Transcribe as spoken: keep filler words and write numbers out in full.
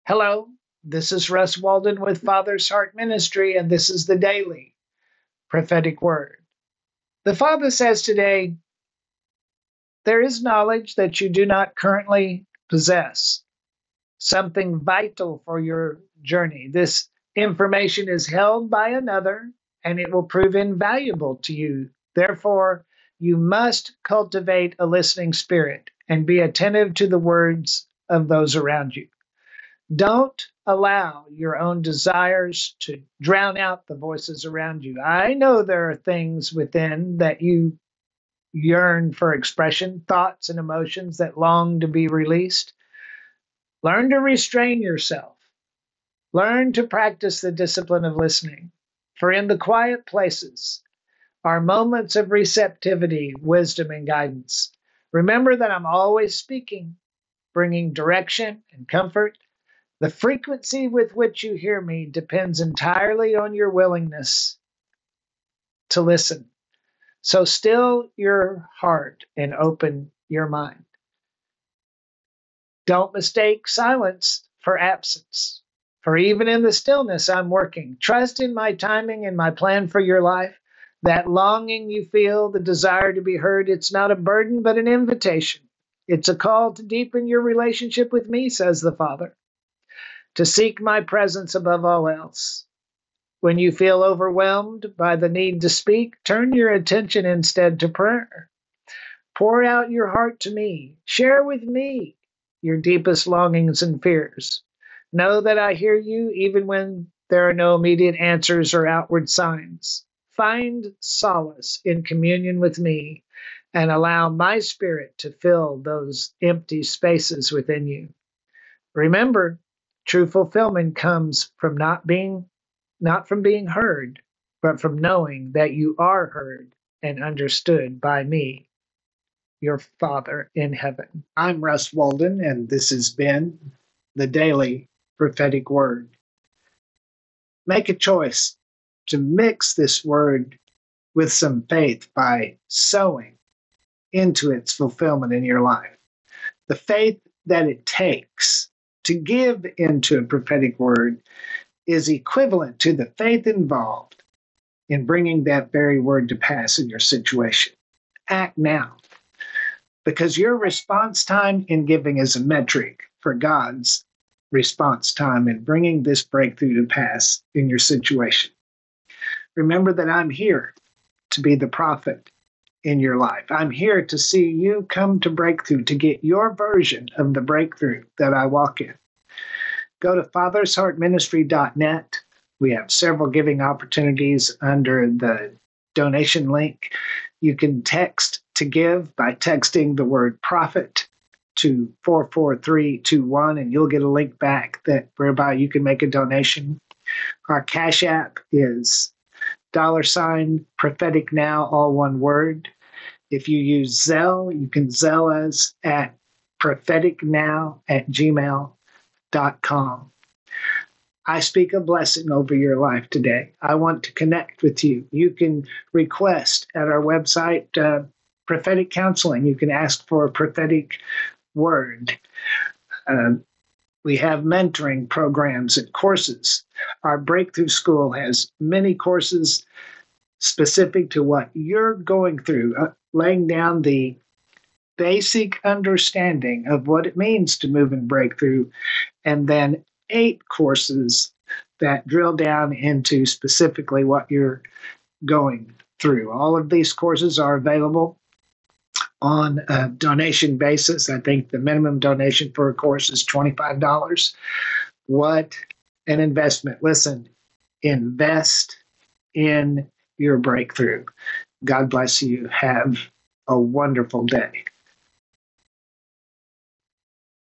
Hello, this is Russ Walden with Father's Heart Ministry, and this is the Daily Prophetic Word. The Father says today, there is knowledge that you do not currently possess, something vital for your journey. This information is held by another, and it will prove invaluable to you. Therefore, you must cultivate a listening spirit and be attentive to the words of those around you. Don't allow your own desires to drown out the voices around you. I know there are things within that you yearn for expression, thoughts and emotions that long to be released. Learn to restrain yourself. Learn to practice the discipline of listening. For in the quiet places are moments of receptivity, wisdom, and guidance. Remember that I'm always speaking, bringing direction and comfort. The frequency with which you hear me depends entirely on your willingness to listen. So still your heart and open your mind. Don't mistake silence for absence. For even in the stillness, I'm working. Trust in my timing and my plan for your life. That longing you feel, the desire to be heard, it's not a burden, but an invitation. It's a call to deepen your relationship with me, says the Father. To seek my presence above all else. When you feel overwhelmed by the need to speak, turn your attention instead to prayer. Pour out your heart to me. Share with me your deepest longings and fears. Know that I hear you even when there are no immediate answers or outward signs. Find solace in communion with me and allow my spirit to fill those empty spaces within you. Remember, true fulfillment comes from not being, not from being heard, but from knowing that you are heard and understood by me, your Father in heaven. I'm Russ Walden, and this has been the Daily Prophetic Word. Make a choice to mix this word with some faith by sowing into its fulfillment in your life. The faith that it takes to give into a prophetic word is equivalent to the faith involved in bringing that very word to pass in your situation. Act now, because your response time in giving is a metric for God's response time in bringing this breakthrough to pass in your situation. Remember that I'm here to be the prophet in your life. I'm here to see you come to breakthrough, to get your version of the breakthrough that I walk in. Go to fathers heart ministry dot net. We have several giving opportunities under the donation link. You can text to give by texting the word prophet to four four three two one, and you'll get a link back that whereby you can make a donation. Our Cash App is dollar sign prophetic now, all one word. If you use Zelle, you can Zelle us at propheticnow at gmail dot com. I speak a blessing over your life today. I want to connect with you. You can request at our website uh, prophetic counseling. You can ask for a prophetic word. Uh, we have mentoring programs and courses. Our Breakthrough School has many courses specific to what you're going through, uh, laying down the basic understanding of what it means to move in breakthrough, and then eight courses that drill down into specifically what you're going through. All of these courses are available on a donation basis. I think the minimum donation for a course is twenty-five dollars. What an investment. Listen, invest in your breakthrough. God bless you. Have a wonderful day.